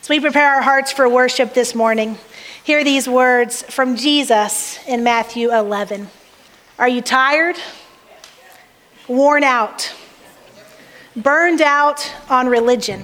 As we prepare our hearts for worship this morning, hear these words from Jesus in Matthew 11. Are you tired? Worn out? Burned out on religion?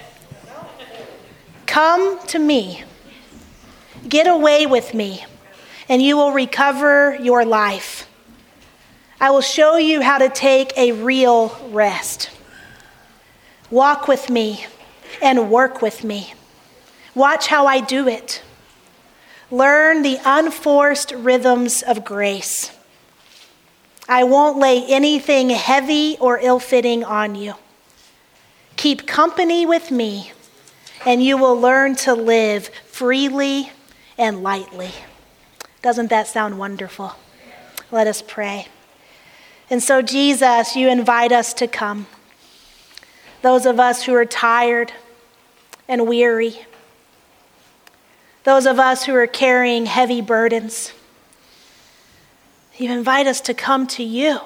Come to me. Get away with me, and you will recover your life. I will show you how to take a real rest. Walk with me and work with me. Watch how I do it. Learn the unforced rhythms of grace. I won't lay anything heavy or ill-fitting on you. Keep company with me, and you will learn to live freely and lightly. Doesn't that sound wonderful? Let us pray. And so, Jesus, you invite us to come. Those of us who are tired and weary, those of us who are carrying heavy burdens, you invite us to come to you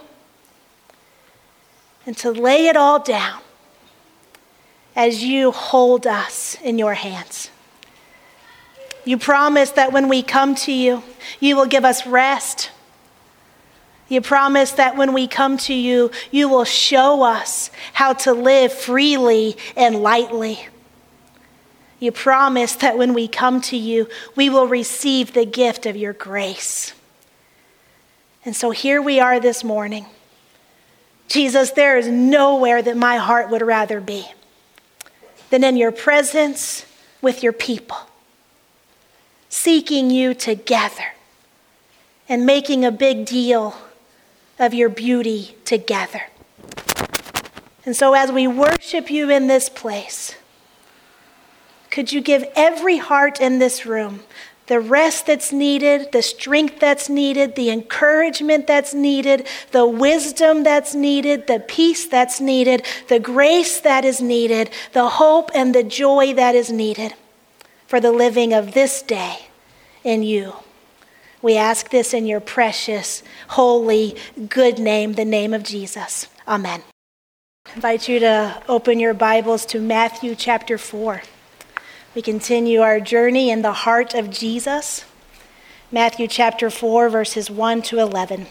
and to lay it all down as you hold us in your hands. You promise that when we come to you, you will give us rest. You promise that when we come to you, you will show us how to live freely and lightly. You promise that when we come to you, we will receive the gift of your grace. And so here we are this morning. Jesus, there is nowhere that my heart would rather be than in your presence with your people, seeking you together and making a big deal of your beauty together. And so as we worship you in this place, could you give every heart in this room the rest that's needed, the strength that's needed, the encouragement that's needed, the wisdom that's needed, the peace that's needed, the grace that is needed, the hope and the joy that is needed for the living of this day in you. We ask this in your precious, holy, good name, the name of Jesus. Amen. I invite you to open your Bibles to Matthew chapter 4. We continue our journey in the heart of Jesus. Matthew chapter 4, verses 1 to 11.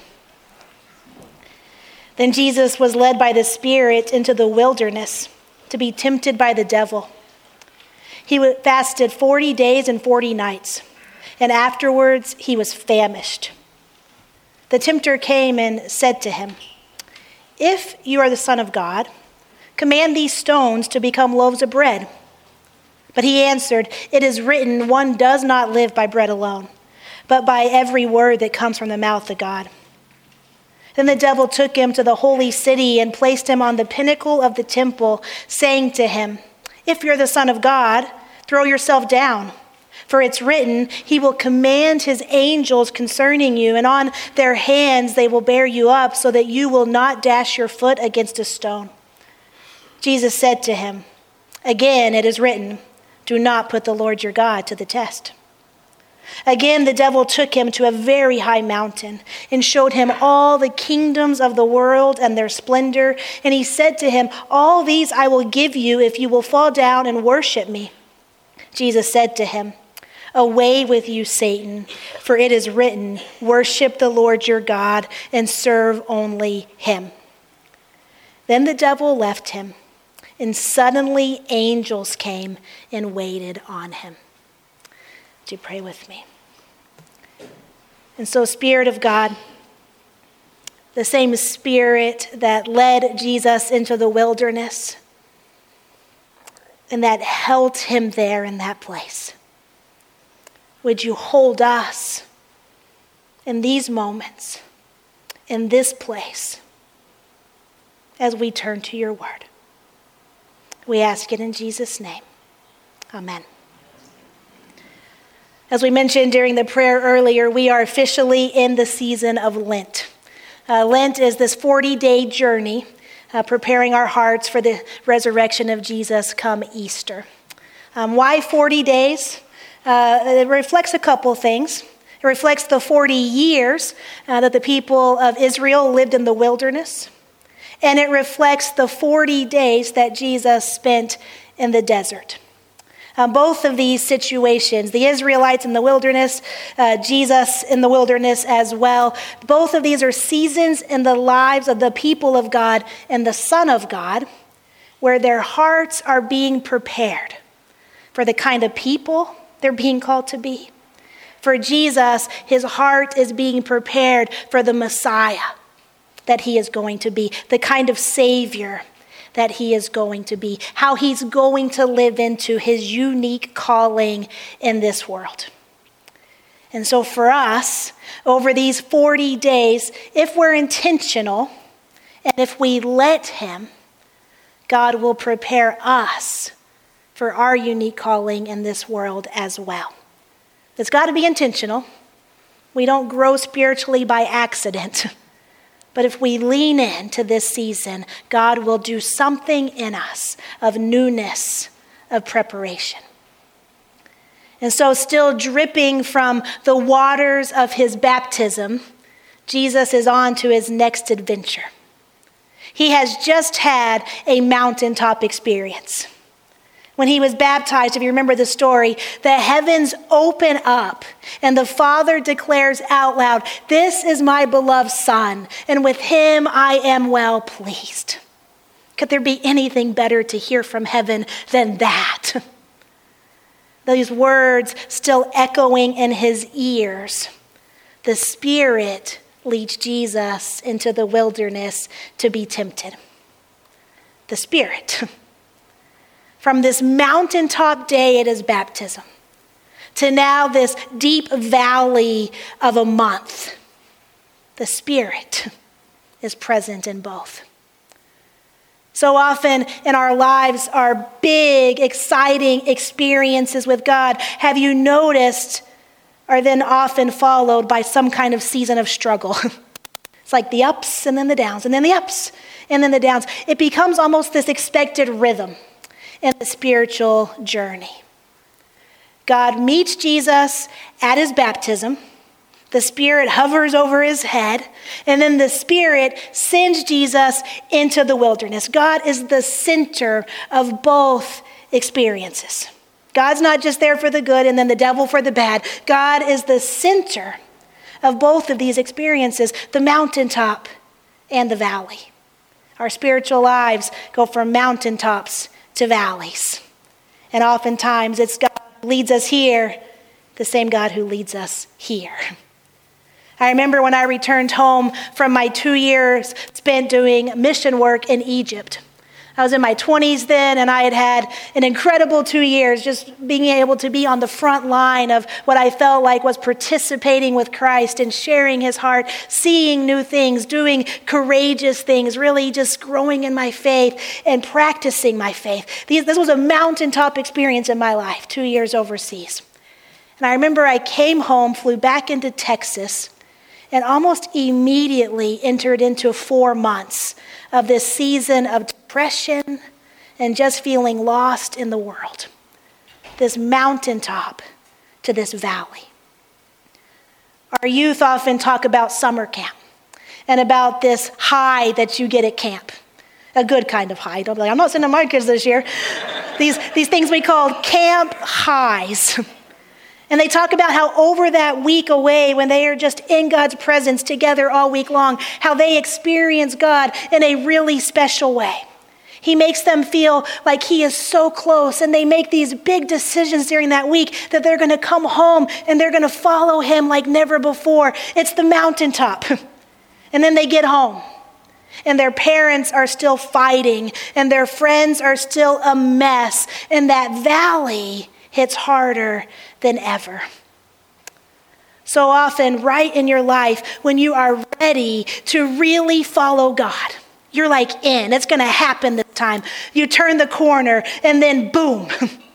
Then Jesus was led by the Spirit into the wilderness to be tempted by the devil. He fasted 40 days and 40 nights, and afterwards he was famished. The tempter came and said to him, "If you are the Son of God, command these stones to become loaves of bread." But he answered, "It is written, one does not live by bread alone, but by every word that comes from the mouth of God." Then the devil took him to the holy city and placed him on the pinnacle of the temple, saying to him, "If you're the Son of God, throw yourself down. For it's written, he will command his angels concerning you, and on their hands they will bear you up, so that you will not dash your foot against a stone." Jesus said to him, "Again it is written, do not put the Lord your God to the test." Again, the devil took him to a very high mountain and showed him all the kingdoms of the world and their splendor. And he said to him, "All these I will give you if you will fall down and worship me." Jesus said to him, "Away with you, Satan, for it is written, worship the Lord your God and serve only him." Then the devil left him. And suddenly angels came and waited on him. Would you pray with me? And so, Spirit of God, the same Spirit that led Jesus into the wilderness and that held him there in that place, would you hold us in these moments, in this place, as we turn to your word? We ask it in Jesus' name. Amen. As we mentioned during the prayer earlier, we are officially in the season of Lent. Lent is this 40-day journey preparing our hearts for the resurrection of Jesus come Easter. Why 40 days? It reflects a couple things. It reflects the 40 years that the people of Israel lived in the wilderness. And it reflects the 40 days that Jesus spent in the desert. Both of these situations, the Israelites in the wilderness, Jesus in the wilderness as well, both of these are seasons in the lives of the people of God and the Son of God, where their hearts are being prepared for the kind of people they're being called to be. For Jesus, his heart is being prepared for the Messiah that he is going to be, the kind of Savior that he is going to be, how he's going to live into his unique calling in this world. And so for us, over these 40 days, if we're intentional and if we let him, God will prepare us for our unique calling in this world as well. It's got to be intentional. We don't grow spiritually by accident. But if we lean into this season, God will do something in us of newness, of preparation. And so still dripping from the waters of his baptism, Jesus is on to his next adventure. He has just had a mountaintop experience. When he was baptized, if you remember the story, the heavens open up and the Father declares out loud, "This is my beloved Son, and with him I am well pleased." Could there be anything better to hear from heaven than that? Those words still echoing in his ears. The Spirit leads Jesus into the wilderness to be tempted. The Spirit. From this mountaintop day at his baptism to now this deep valley of a month, the Spirit is present in both. So often in our lives, our big, exciting experiences with God, have you noticed, are then often followed by some kind of season of struggle. It's like the ups and then the downs, and then the ups and then the downs. It becomes almost this expected rhythm in the spiritual journey. God meets Jesus at his baptism. The Spirit hovers over his head, and then the Spirit sends Jesus into the wilderness. God is the center of both experiences. God's not just there for the good and then the devil for the bad. God is the center of both of these experiences, the mountaintop and the valley. Our spiritual lives go from mountaintops to valleys. And oftentimes it's God who leads us here, the same God who leads us here. I remember when I returned home from my 2 years spent doing mission work in Egypt. I was in my 20s then, and I had had an incredible 2 years just being able to be on the front line of what I felt like was participating with Christ and sharing his heart, seeing new things, doing courageous things, really just growing in my faith and practicing my faith. This was a mountaintop experience in my life, 2 years overseas. And I remember I came home, flew back into Texas, and almost immediately entered into 4 months of this season of depression and just feeling lost in the world. This mountaintop to this valley. Our youth often talk about summer camp and about this high that you get at camp. A good kind of high. Don't be like, I'm not sending my kids this year. These things we call camp highs. And they talk about how over that week away, when they are just in God's presence together all week long, how they experience God in a really special way. He makes them feel like he is so close, and they make these big decisions during that week that they're going to come home and they're going to follow him like never before. It's the mountaintop. And then they get home, and their parents are still fighting, and their friends are still a mess, and that valley hits harder than ever. So often, right in your life, when you are ready to really follow God, you're like in. It's going to happen this time. You turn the corner, and then boom,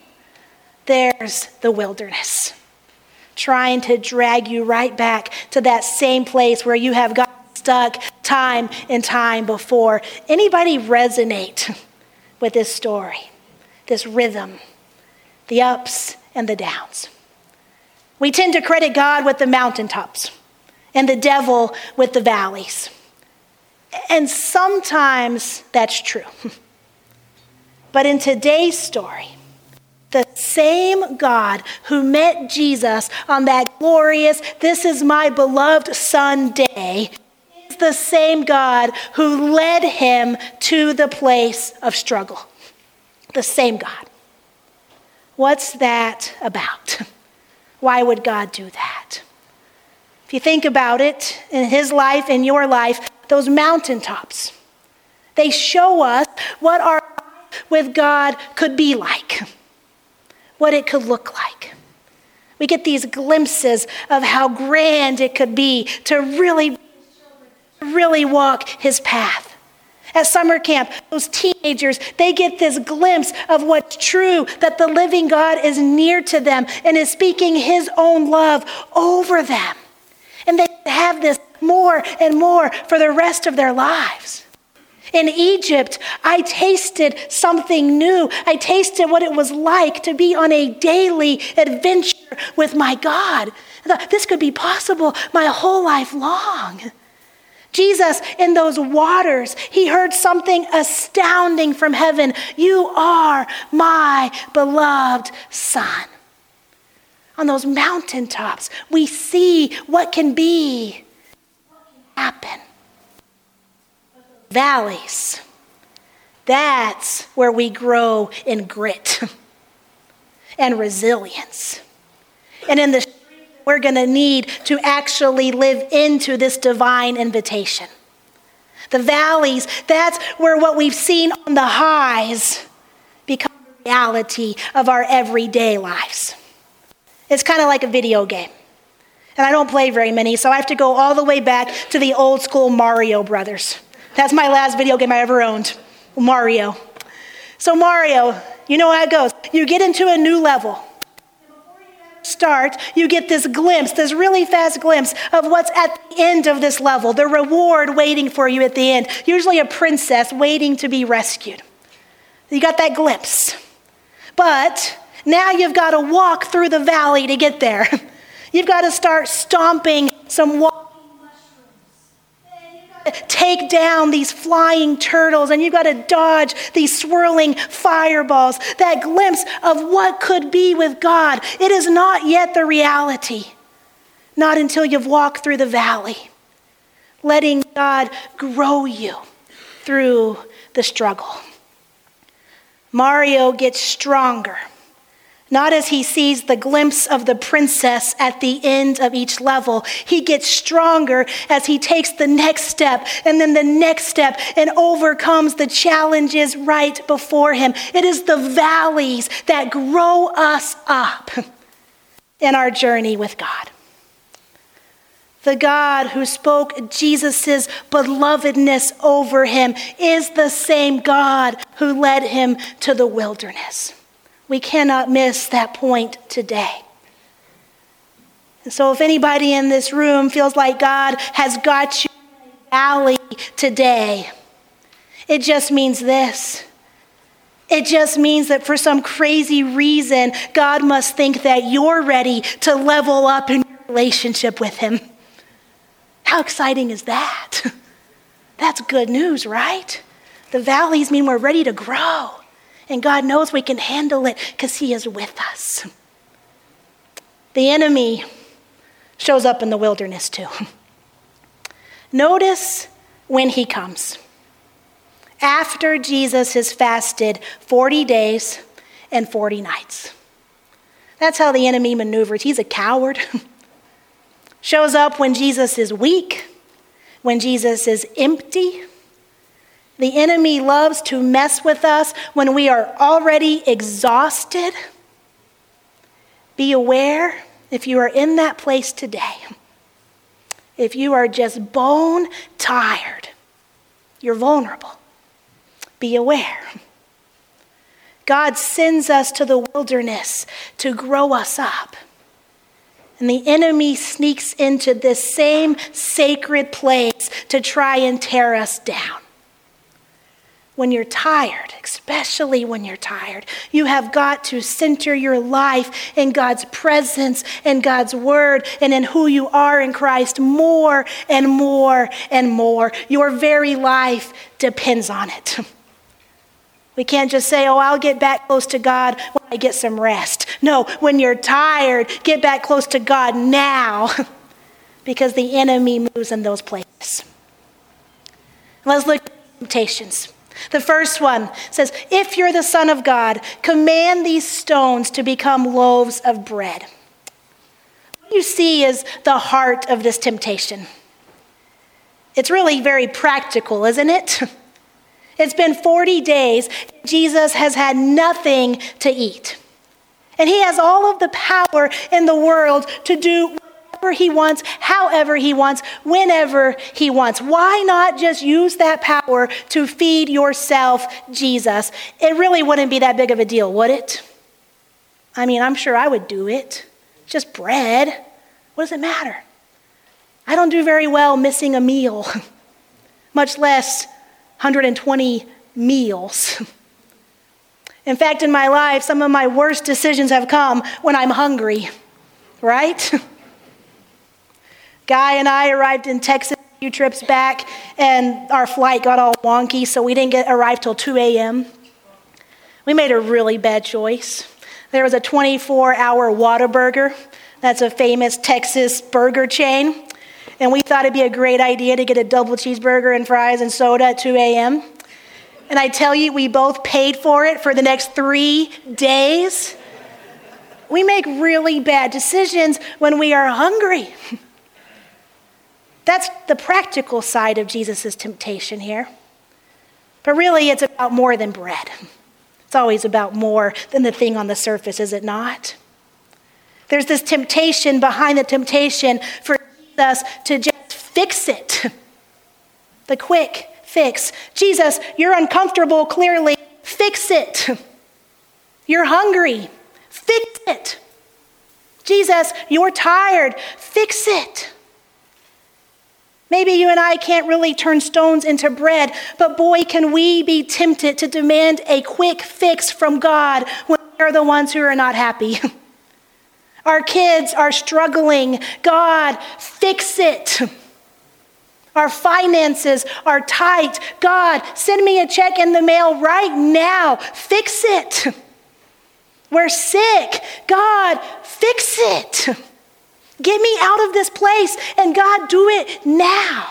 there's the wilderness, trying to drag you right back to that same place where you have gotten stuck time and time before. Anybody resonate with this story, this rhythm, the ups and the downs? We tend to credit God with the mountaintops and the devil with the valleys. And sometimes that's true. But in today's story, The same God who met Jesus on that glorious, "This is my beloved Son" day, is the same God who led him to the place of struggle. The same God. What's that about? Why would God do that? If you think about it, in his life, in your life, those mountaintops, they show us what our life with God could be like, what it could look like. We get these glimpses of how grand it could be to really walk his path. At summer camp, those teenagers, they get this glimpse of what's true, that the living God is near to them and is speaking his own love over them. And they have this more and more for the rest of their lives. In Egypt, I tasted something new. I tasted what it was like to be on a daily adventure with my God. I thought, this could be possible my whole life long. Jesus, in those waters, he heard something astounding from heaven. "You are my beloved Son." On those mountaintops, we see what can be, what can happen. Valleys, that's where we grow in grit and resilience. And in the we're going to need to actually live into this divine invitation. The valleys, that's where what we've seen on the highs become the reality of our everyday lives. It's kind of like a video game. And I don't play very many, so I have to go all the way back to the old school Mario Brothers. That's my last video game I ever owned, Mario. So Mario, you know how it goes. You get into a new level. Start, you get this glimpse, this really fast glimpse of what's at the end of this level, the reward waiting for you at the end, usually a princess waiting to be rescued. You got that glimpse. But now you've got to walk through the valley to get there. You've got to start stomping some walking mushrooms. Take down these flying turtles, and you've got to dodge these swirling fireballs. That glimpse of what could be with God, it is not yet the reality. Not until you've walked through the valley, letting God grow you through the struggle. Mario gets stronger, not as he sees the glimpse of the princess at the end of each level. He gets stronger as he takes the next step and then the next step and overcomes the challenges right before him. It is the valleys that grow us up in our journey with God. The God who spoke Jesus' belovedness over him is the same God who led him to the wilderness. We cannot miss that point today. And so if anybody in this room feels like God has got you in a valley today, it just means this. It just means that for some crazy reason, God must think that you're ready to level up in your relationship with him. How exciting is that? That's good news, right? The valleys mean we're ready to grow. And God knows we can handle it because he is with us. The enemy shows up in the wilderness too. Notice when he comes. After Jesus has fasted 40 days and 40 nights. That's how the enemy maneuvers. He's a coward. Shows up when Jesus is weak, when Jesus is empty. The enemy loves to mess with us when we are already exhausted. Be aware if you are in that place today. If you are just bone tired, you're vulnerable. Be aware. God sends us to the wilderness to grow us up. And the enemy sneaks into this same sacred place to try and tear us down. When you're tired, especially when you're tired, you have got to center your life in God's presence and God's word and in who you are in Christ more and more and more. Your very life depends on it. We can't just say, oh, I'll get back close to God when I get some rest. No, when you're tired, get back close to God now because the enemy moves in those places. Let's look at temptations. The first one says, if you're the Son of God, command these stones to become loaves of bread. What you see is the heart of this temptation. It's really very practical, isn't it? It's been 40 days. Jesus has had nothing to eat. And he has all of the power in the world to do whatever he wants, however he wants, whenever he wants. Why not just use that power to feed yourself, Jesus? It really wouldn't be that big of a deal, would it? I mean, I'm sure I would do it. Just bread. What does it matter? I don't do very well missing a meal, much less 120 meals. In fact, in my life, some of my worst decisions have come when I'm hungry, right? Guy and I arrived in Texas a few trips back, and our flight got all wonky, so we didn't arrive till 2 a.m. We made a really bad choice. There was a 24-hour Whataburger. That's a famous Texas burger chain. And we thought it'd be a great idea to get a double cheeseburger and fries and soda at 2 a.m. And I tell you, we both paid for it for the next 3 days. We make really bad decisions when we are hungry. That's the practical side of Jesus' temptation here. But really, it's about more than bread. It's always about more than the thing on the surface, is it not? There's this temptation behind the temptation for us to just fix it. The quick fix. Jesus, you're uncomfortable, clearly. Fix it. You're hungry. Fix it. Jesus, you're tired. Fix it. Maybe you and I can't really turn stones into bread, but boy, can we be tempted to demand a quick fix from God when we're the ones who are not happy. Our kids are struggling. God, fix it. Our finances are tight. God, send me a check in the mail right now. Fix it. We're sick. God, fix it. Get me out of this place, and God, do it now.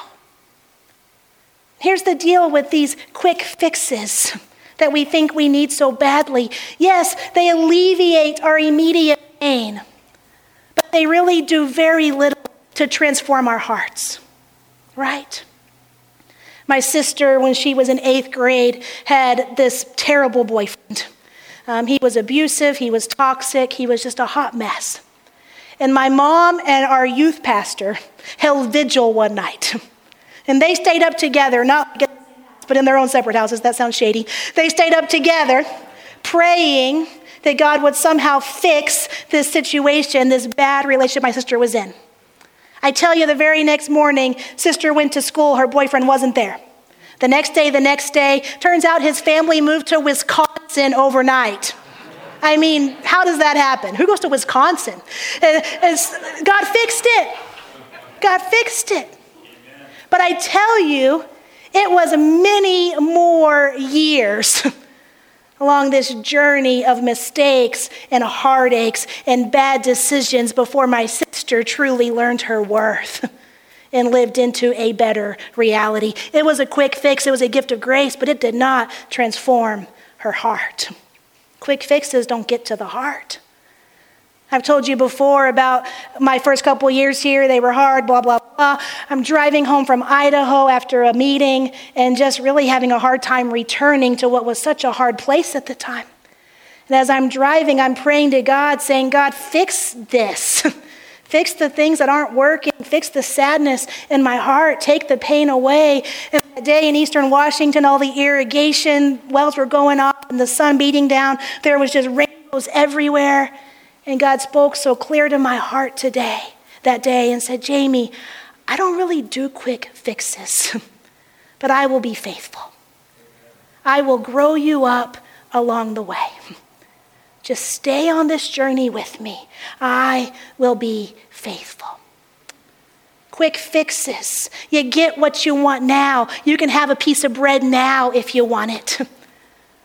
Here's the deal with these quick fixes that we think we need so badly. Yes, they alleviate our immediate pain, but they really do very little to transform our hearts, right? My sister, when she was in 8th grade, had this terrible boyfriend. He was abusive, he was toxic, he was just a hot mess. And my mom and our youth pastor held vigil one night. And they stayed up together, not together, but in their own separate houses. That sounds shady. They stayed up together praying that God would somehow fix this situation, this bad relationship my sister was in. I tell you, the very next morning, sister went to school. Her boyfriend wasn't there. The next day, turns out his family moved to Wisconsin overnight. I mean, how does that happen? Who goes to Wisconsin? God fixed it. God fixed it. But I tell you, it was many more years along this journey of mistakes and heartaches and bad decisions before my sister truly learned her worth and lived into a better reality. It was a quick fix. It was a gift of grace, but it did not transform her heart. Quick fixes don't get to the heart. I've told you before about my first couple years here. They were hard, blah, blah, blah. I'm driving home from Idaho after a meeting and just really having a hard time returning to what was such a hard place at the time. And as I'm driving, I'm praying to God, saying, God, fix this. Fix the things that aren't working. Fix the sadness in my heart. Take the pain away. And that day in Eastern Washington, all the irrigation wells were going off and the sun beating down. There was just rainbows everywhere. And God spoke so clear to my heart that day, and said, Jamie, I don't really do quick fixes, but I will be faithful. I will grow you up along the way. Just stay on this journey with me. I will be faithful. Quick fixes. You get what you want now. You can have a piece of bread now if you want it.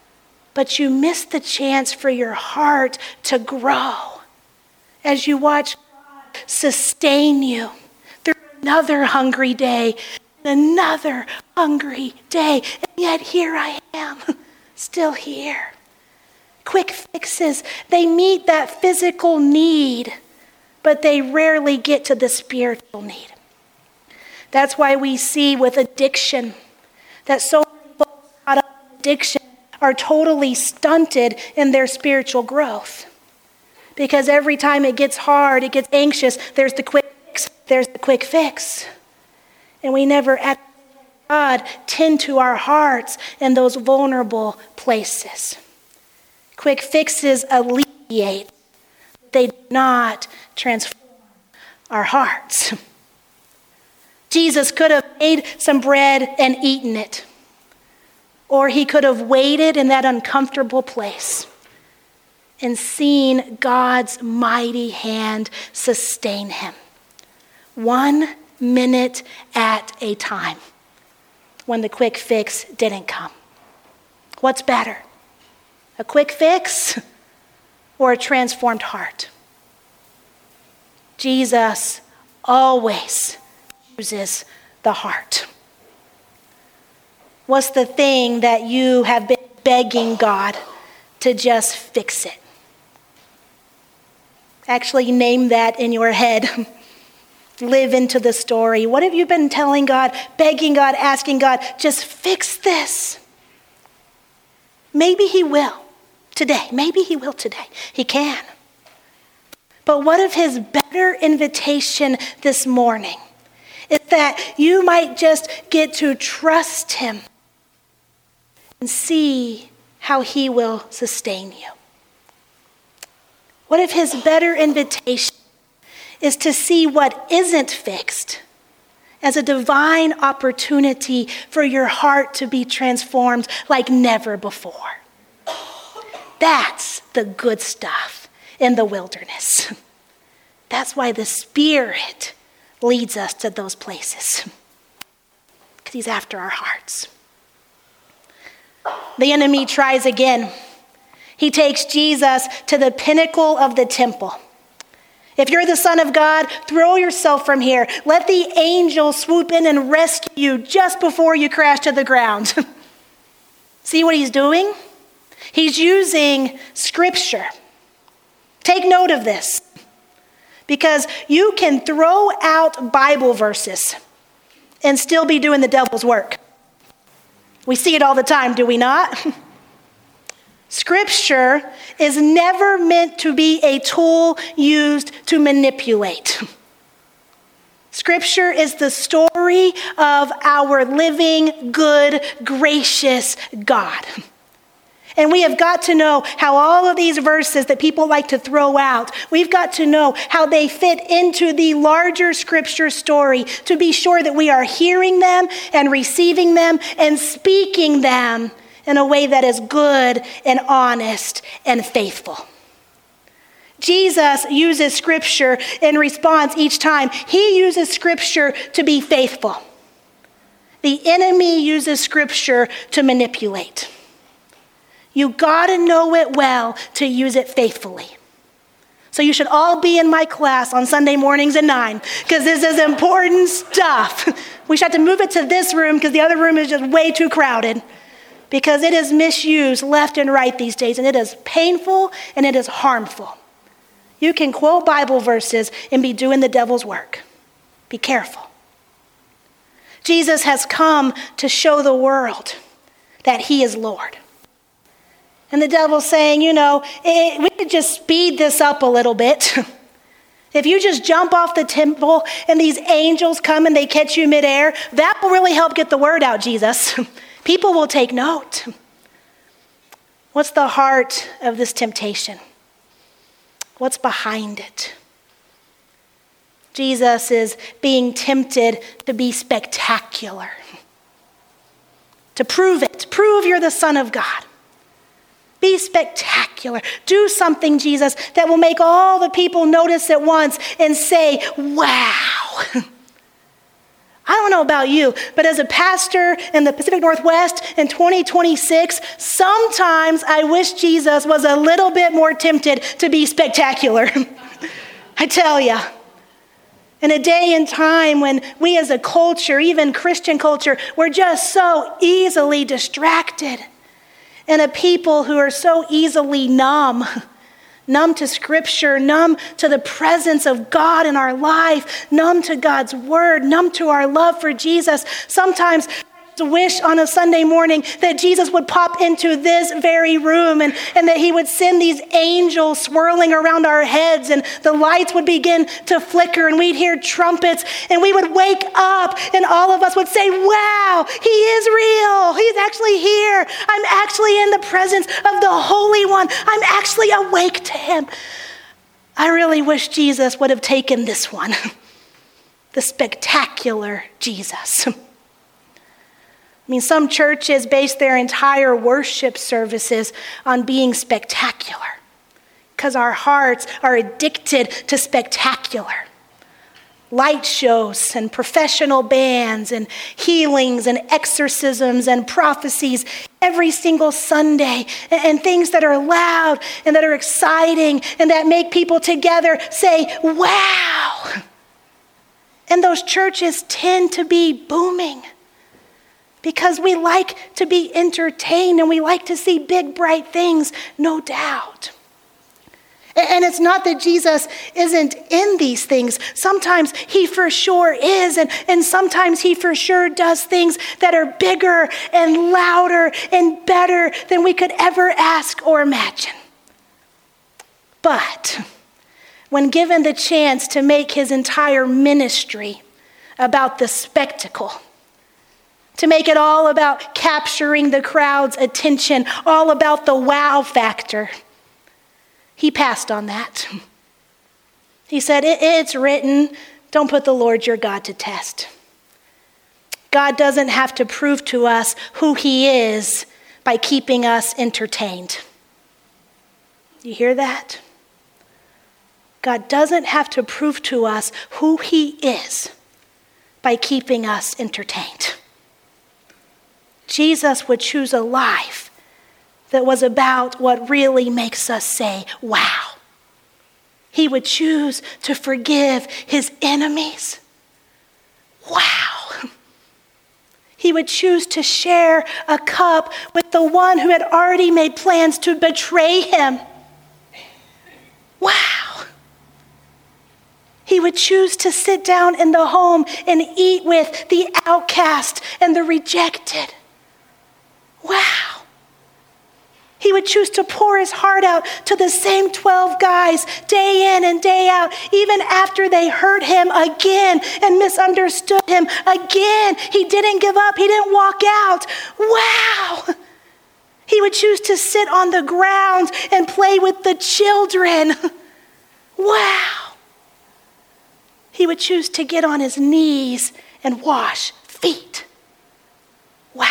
but you miss the chance for your heart to grow as you watch God sustain you through another hungry day, another hungry day, and yet here I am, still here. Quick fixes, they meet that physical need, but they rarely get to the spiritual need. That's why we see with addiction that so many folks caught up in addiction are totally stunted in their spiritual growth. Because every time it gets hard, it gets anxious, there's the quick fix, there's the quick fix. And we never act God tend to our hearts in those vulnerable places. Quick fixes alleviate, they do not transform our hearts. Jesus could have made some bread and eaten it, or he could have waited in that uncomfortable place and seen God's mighty hand sustain him. 1 minute at a time when the quick fix didn't come. What's better? A quick fix or a transformed heart? Jesus always chooses the heart. What's the thing that you have been begging God to just fix it? Actually, name that in your head. Live into the story. What have you been telling God, begging God, asking God, just fix this? Maybe he will today. Maybe he will today. He can. But what if his better invitation this morning is that you might just get to trust him and see how he will sustain you? What if his better invitation is to see what isn't fixed as a divine opportunity for your heart to be transformed like never before? That's the good stuff in the wilderness. That's why the Spirit leads us to those places, because he's after our hearts. The enemy tries again. He takes Jesus to the pinnacle of the temple. If you're the Son of God, throw yourself from here. Let the angel swoop in and rescue you just before you crash to the ground. See what he's doing? He's using scripture. Take note of this, because you can throw out Bible verses and still be doing the devil's work. We see it all the time, do we not? Scripture is never meant to be a tool used to manipulate. Scripture is the story of our living, good, gracious God. And we have got to know how all of these verses that people like to throw out, we've got to know how they fit into the larger scripture story to be sure that we are hearing them and receiving them and speaking them in a way that is good and honest and faithful. Jesus uses scripture in response each time. He uses scripture to be faithful. The enemy uses scripture to manipulate. You gotta know it well to use it faithfully. So you should all be in my class on Sunday mornings at 9, because this is important stuff. We should have to move it to this room because the other room is just way too crowded, because it is misused left and right these days, and it is painful and it is harmful. You can quote Bible verses and be doing the devil's work. Be careful. Jesus has come to show the world that he is Lord. And the devil's saying, we could just speed this up a little bit. If you just jump off the temple and these angels come and they catch you midair, that will really help get the word out, Jesus. People will take note. What's the heart of this temptation? What's behind it? Jesus is being tempted to be spectacular. To prove it. Prove you're the Son of God. Be spectacular. Do something, Jesus, that will make all the people notice at once and say, wow. I don't know about you, but as a pastor in the Pacific Northwest in 2026, sometimes I wish Jesus was a little bit more tempted to be spectacular. I tell you. In a day and time when we as a culture, even Christian culture, we're just so easily distracted. And a people who are so easily numb to Scripture, numb to the presence of God in our life, numb to God's word, numb to our love for Jesus. Sometimes I wish on a Sunday morning that Jesus would pop into this very room and that he would send these angels swirling around our heads and the lights would begin to flicker and we'd hear trumpets and we would wake up and all of us would say, wow, he is real. He's actually here. I'm actually in the presence of the Holy One. I'm actually awake to him. I really wish Jesus would have taken this one, the spectacular Jesus. I mean, some churches base their entire worship services on being spectacular because our hearts are addicted to spectacular. Light shows and professional bands and healings and exorcisms and prophecies every single Sunday and things that are loud and that are exciting and that make people together say, wow. And those churches tend to be booming. Because we like to be entertained and we like to see big, bright things, no doubt. And it's not that Jesus isn't in these things. Sometimes he for sure is, and sometimes he for sure does things that are bigger and louder and better than we could ever ask or imagine. But when given the chance to make his entire ministry about the spectacle, to make it all about capturing the crowd's attention, all about the wow factor, he passed on that. He said, it's written, don't put the Lord your God to test. God doesn't have to prove to us who he is by keeping us entertained. You hear that? God doesn't have to prove to us who he is by keeping us entertained. Jesus would choose a life that was about what really makes us say, wow. He would choose to forgive his enemies. Wow. He would choose to share a cup with the one who had already made plans to betray him. Wow. He would choose to sit down in the home and eat with the outcast and the rejected. Wow. He would choose to pour his heart out to the same 12 guys day in and day out, even after they hurt him again and misunderstood him again. He didn't give up. He didn't walk out. Wow. He would choose to sit on the ground and play with the children. Wow. He would choose to get on his knees and wash feet. Wow.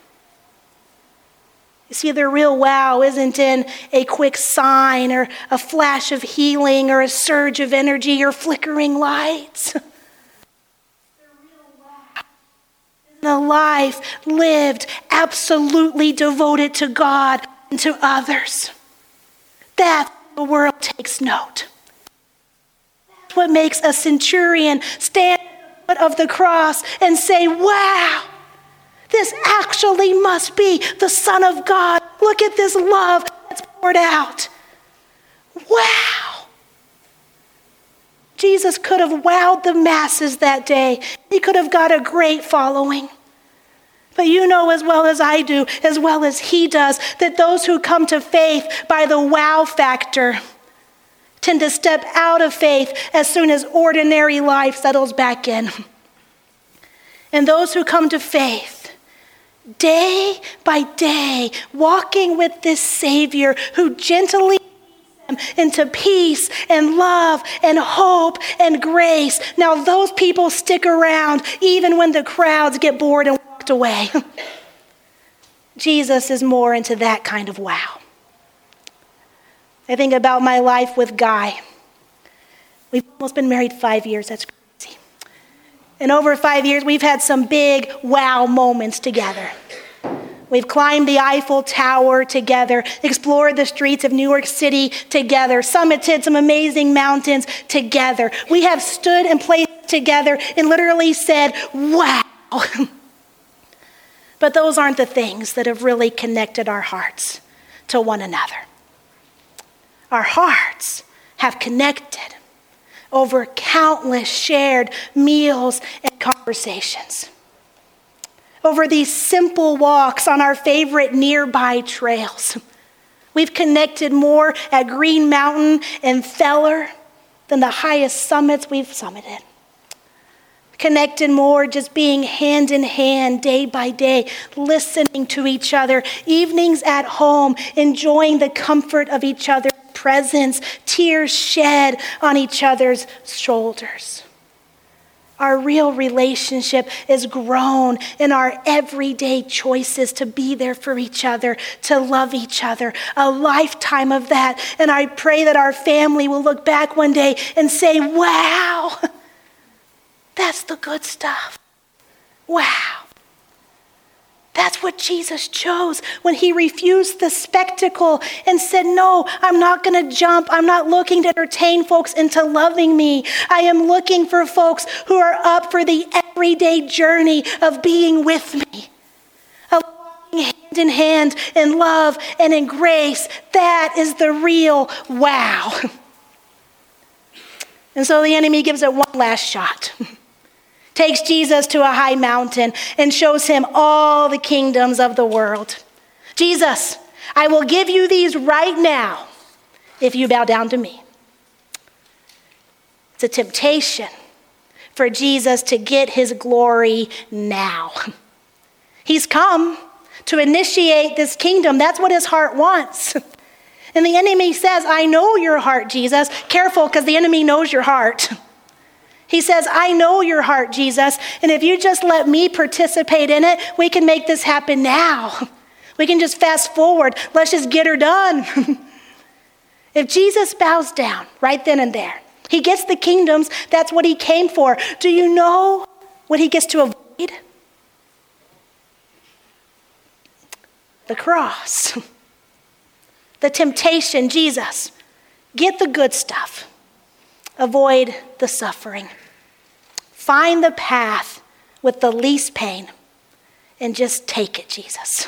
You see, the real wow isn't in a quick sign or a flash of healing or a surge of energy or flickering lights. The real wow is in a life lived absolutely devoted to God and to others. That's what the world takes note. That's what makes a centurion stand at the foot of the cross and say, wow. This actually must be the Son of God. Look at this love that's poured out. Wow. Jesus could have wowed the masses that day. He could have got a great following. But you know as well as I do, as well as he does, that those who come to faith by the wow factor tend to step out of faith as soon as ordinary life settles back in. And those who come to faith, day by day, walking with this Savior who gently leads them into peace and love and hope and grace. Now those people stick around even when the crowds get bored and walked away. Jesus is more into that kind of wow. I think about my life with Guy. We've almost been married 5 years. That's crazy. In over 5 years, we've had some big wow moments together. We've climbed the Eiffel Tower together, explored the streets of New York City together, summited some amazing mountains together. We have stood in place together and literally said, wow. But those aren't the things that have really connected our hearts to one another. Our hearts have connected over countless shared meals and conversations. Over these simple walks on our favorite nearby trails. We've connected more at Green Mountain and Feller than the highest summits we've summited. Connected more just being hand in hand, day by day, listening to each other, evenings at home, enjoying the comfort of each other's presence, tears shed on each other's shoulders. Our real relationship is grown in our everyday choices to be there for each other, to love each other, a lifetime of that. And I pray that our family will look back one day and say, wow, that's the good stuff. Wow. That's what Jesus chose when he refused the spectacle and said, no, I'm not going to jump. I'm not looking to entertain folks into loving me. I am looking for folks who are up for the everyday journey of being with me, of walking hand in hand in love and in grace. That is the real wow. And so the enemy gives it one last shot. Takes Jesus to a high mountain and shows him all the kingdoms of the world. Jesus, I will give you these right now if you bow down to me. It's a temptation for Jesus to get his glory now. He's come to initiate this kingdom. That's what his heart wants. And the enemy says, I know your heart, Jesus. Careful, because the enemy knows your heart. He says, I know your heart, Jesus, and if you just let me participate in it, we can make this happen now. We can just fast forward. Let's just get her done. If Jesus bows down right then and there, he gets the kingdoms. That's what he came for. Do you know what he gets to avoid? The cross. The temptation, Jesus, get the good stuff. Avoid the suffering. Find the path with the least pain and just take it, Jesus.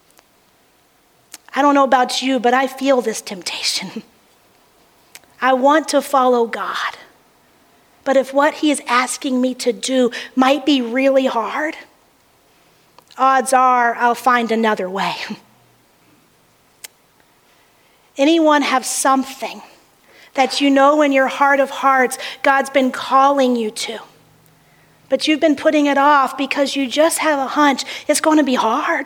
I don't know about you, but I feel this temptation. I want to follow God. But if what he is asking me to do might be really hard, odds are I'll find another way. Anyone have something that you know in your heart of hearts God's been calling you to, but you've been putting it off because you just have a hunch it's going to be hard?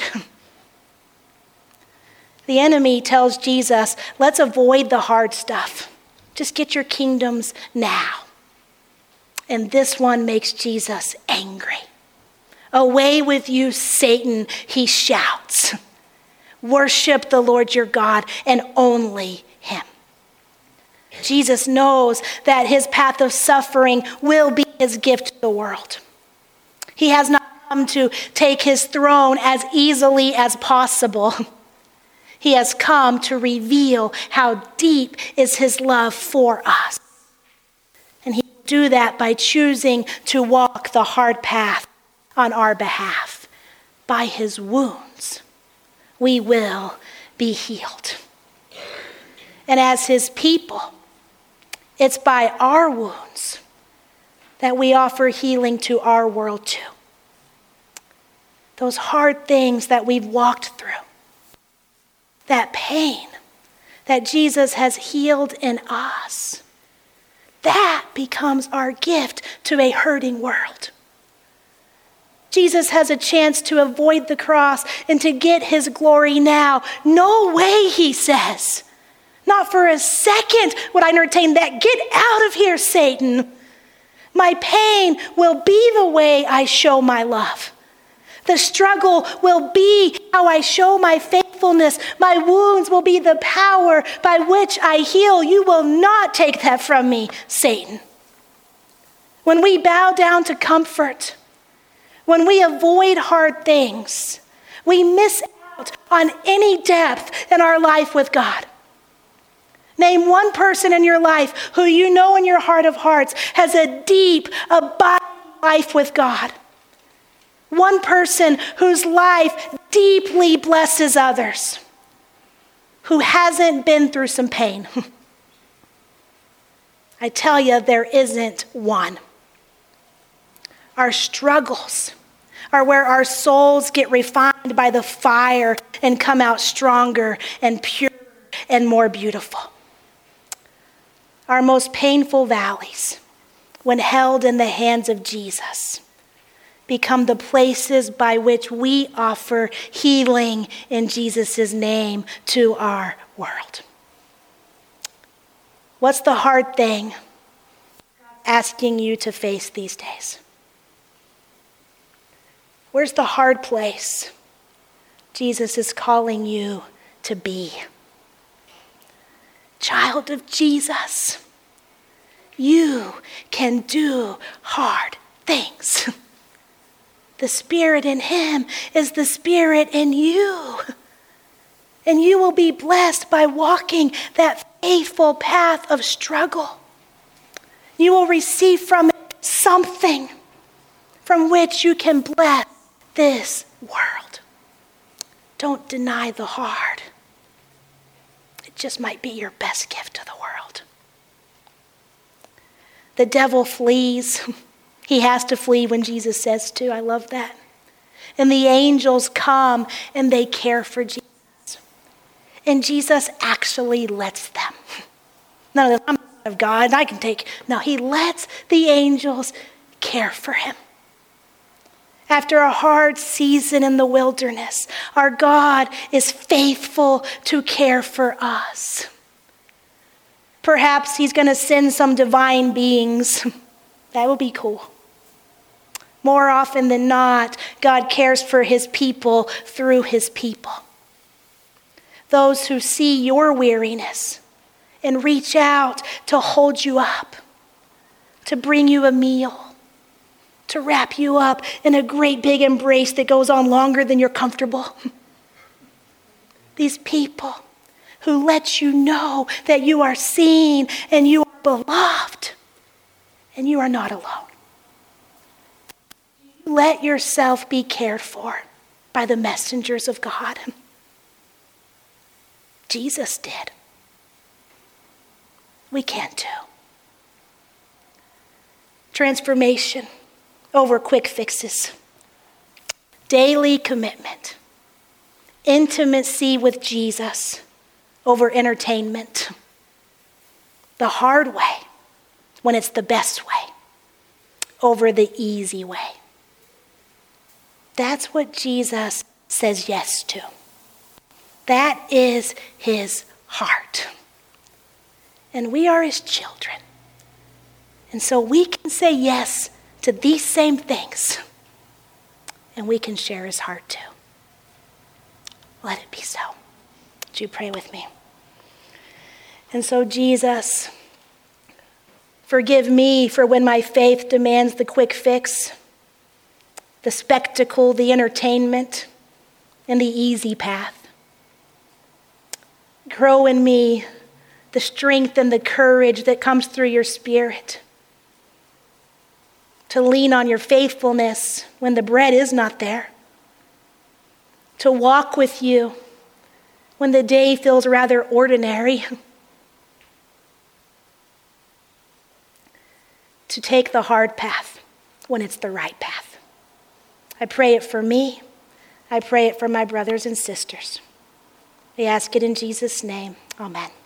The enemy tells Jesus, let's avoid the hard stuff. Just get your kingdoms now. And this one makes Jesus angry. Away with you, Satan, he shouts. Worship the Lord your God and only him. Jesus knows that his path of suffering will be his gift to the world. He has not come to take his throne as easily as possible. He has come to reveal how deep is his love for us. And he will do that by choosing to walk the hard path on our behalf. By his wounds, we will be healed. And as his people, it's by our wounds that we offer healing to our world too. Those hard things that we've walked through, that pain that Jesus has healed in us, that becomes our gift to a hurting world. Jesus has a chance to avoid the cross and to get his glory now. No way, he says. Not for a second would I entertain that. Get out of here, Satan. My pain will be the way I show my love. The struggle will be how I show my faithfulness. My wounds will be the power by which I heal. You will not take that from me, Satan. when we bow down to comfort, when we avoid hard things, we miss out on any depth in our life with God. Name one person in your life who you know in your heart of hearts has a deep, abiding life with God. One person whose life deeply blesses others, who hasn't been through some pain. I tell you, there isn't one. Our struggles are where our souls get refined by the fire and come out stronger and pure and more beautiful. Our most painful valleys, when held in the hands of Jesus, become the places by which we offer healing in Jesus' name to our world. What's the hard thing asking you to face these days? Where's the hard place Jesus is calling you to be? Child of Jesus, you can do hard things. The Spirit in him is the Spirit in you. And you will be blessed by walking that faithful path of struggle. You will receive from it something from which you can bless this world. Don't deny the hard. It just might be your best gift to the world. The devil flees. He has to flee when Jesus says to. I love that. And the angels come and they care for Jesus. And Jesus actually lets them. No, I'm of God. I can take. No, he lets the angels care for him. After a hard season in the wilderness, our God is faithful to care for us. Perhaps he's going to send some divine beings. That would be cool. More often than not, God cares for his people through his people. Those who see your weariness and reach out to hold you up, to bring you a meal, to wrap you up in a great big embrace that goes on longer than you're comfortable. These people who let you know that you are seen and you are beloved and you are not alone. Let yourself be cared for by the messengers of God. Jesus did. We can too. Transformation over quick fixes. Daily commitment. Intimacy with Jesus over entertainment. The hard way, when it's the best way, over the easy way. That's what Jesus says yes to. That is his heart. And we are his children. And so we can say yes to these same things. And we can share his heart too. Let it be so. Would you pray with me? And so, Jesus, forgive me for when my faith demands the quick fix, the spectacle, the entertainment, and the easy path. Grow in me the strength and the courage that comes through your Spirit to lean on your faithfulness when the bread is not there, to walk with you when the day feels rather ordinary, to take the hard path when it's the right path. I pray it for me. I pray it for my brothers and sisters. We ask it in Jesus' name. Amen.